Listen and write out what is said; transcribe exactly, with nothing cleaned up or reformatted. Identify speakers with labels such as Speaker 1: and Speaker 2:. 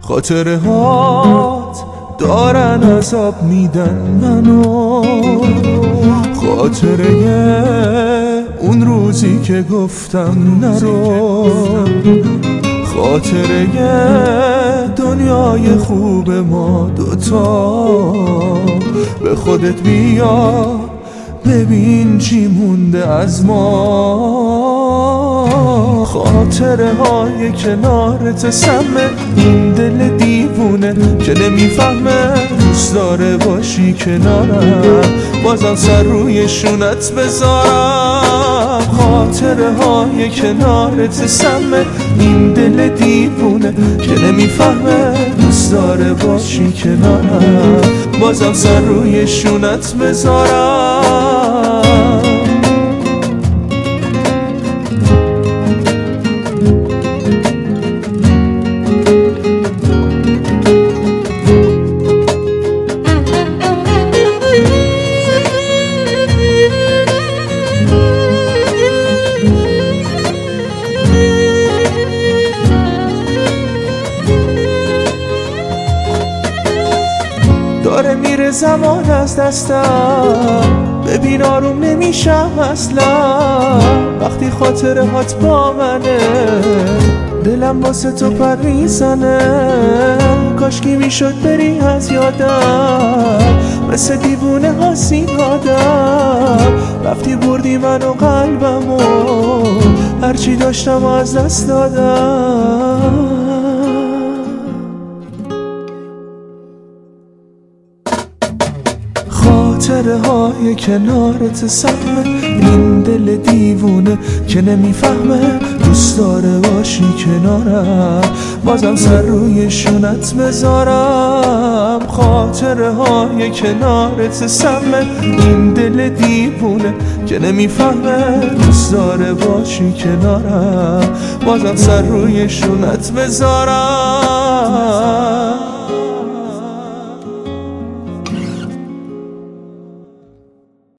Speaker 1: خاطره هات دارن عذاب میدن منو، خاطره اون روزی که گفتم نرو، خاطره دنیای خوب ما دوتا. به خودت بیا ببین چی مونده از ما. خاطره های کنارت سمه، این دل دیوونه که نمیفهمه دوست داره باشی کنارم، بازم سر روی شونت بذارم. خاطره های کنارت سمه، این دل دیوونه که نمیفهمه دوست داره باشی کنارم، بازم سر روی شونت بذارم. داره میره زمان از دستم، ببین آروم نمیشم اصلا وقتی خاطره هات با منه. دلم واسه تو پر میزنه، کاشکی میشد بری از یادم، مثل دیوونه هاسی آدم. رفتی بردی من و قلبمو، هرچی داشتم از دست دادم. خاطره های کنارت سمه، این دل دیوونه که نمیفهمه دوست داره باشی کنارم، بازم سر روی شونت بذارم. خاطره های کنارت سمه، این دل دیوونه که نمیفهمه دوست داره باشی کنارم، بازم سر روی شونت بذارم.